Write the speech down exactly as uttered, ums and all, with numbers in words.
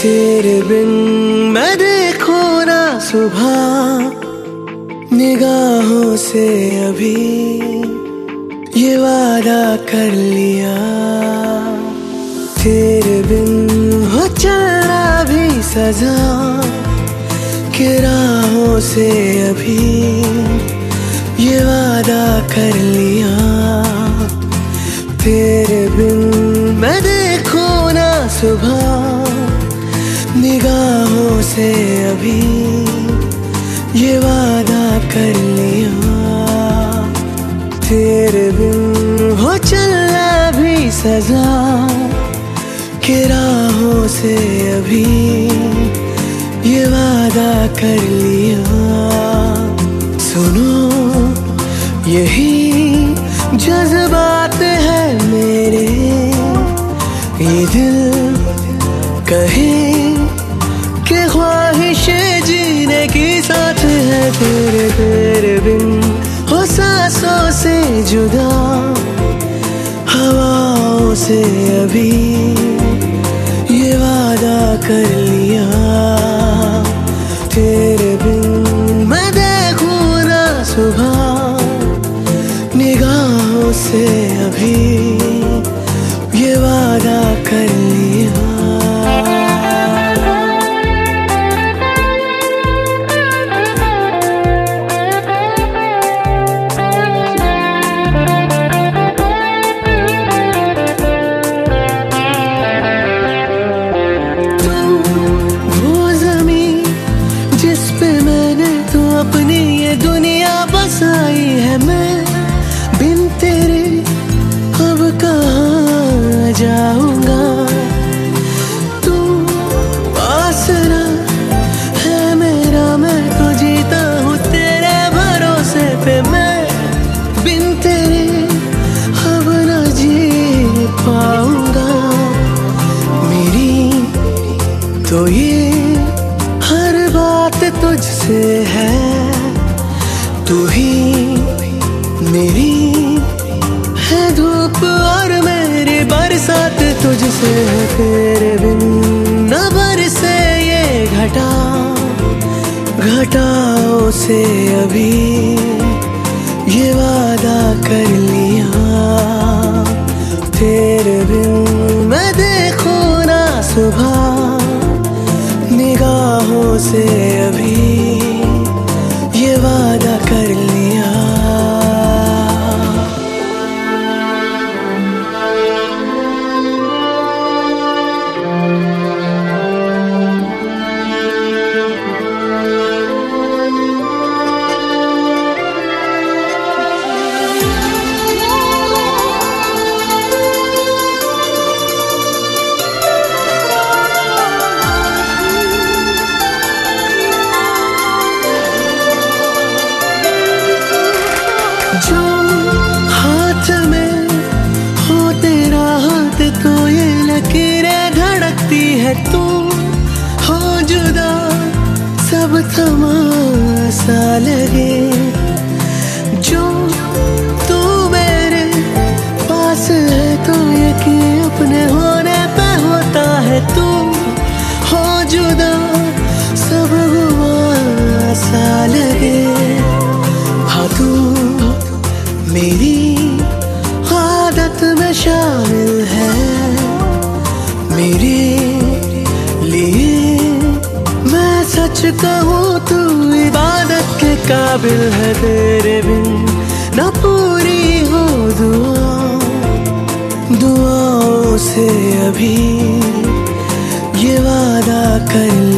तेरे बिन मैं देखो ना सुबह निगाहों से अभी ये वादा कर लिया। तेरे बिन हो चलना भी सजा के राहों से अभी ये वादा कर लिया। तेरे बिन मैं देखो ना सुबह निगाहों से अभी ये वादा कर लिया। तेरे बिन हो चलना भी सजा के राहों से अभी ये वादा कर लिया। सुनो यही जज्बात है मेरे, ये दिल कहे कि ख्वाहिशें जीने की साथ है। तेरे तेरे बिन हो सांसों से जुदा हवाओं से अभी ये वादा कर लिया। तेरे बिन मैं देखूं ना सुबह निगाहों से अभी ये वादा कर लिया। अपनी ये दुनिया बसाई है, मैं बिन तेरे अब कहाँ जाऊंगा। तू आसरा है मेरा, मैं तो जीता हूँ तेरे भरोसे पे। मैं बिन तेरे अब न जी पाऊंगा। मेरी तो ये हर बात तुझसे है, तू ही मेरी है धूप और मेरी बरसात तुझसे है। तेरे बिन न बरसे ये घटा घटाओं से अभी ये वादा कर लिया। तेरे बिन मैं देखो ना सुबह निगाहों से अभी ये वादा कर लिया। जो हाथ में हो तेरा हाथ तो ये लकीरें धड़कती है। तू हो जुदा सब तमाशा लगे। जो तू मेरे पास है तो यकीन अपने होने पे होता है। तू हो जुदा सब गुमाशा लगे। हाँ तू मेरी आदत में शामिल है, मेरे लिए मैं सच कहूँ तू इबादत के काबिल है। तेरे बिन न पूरी हो दुआ दुआओं से अभी ये वादा कर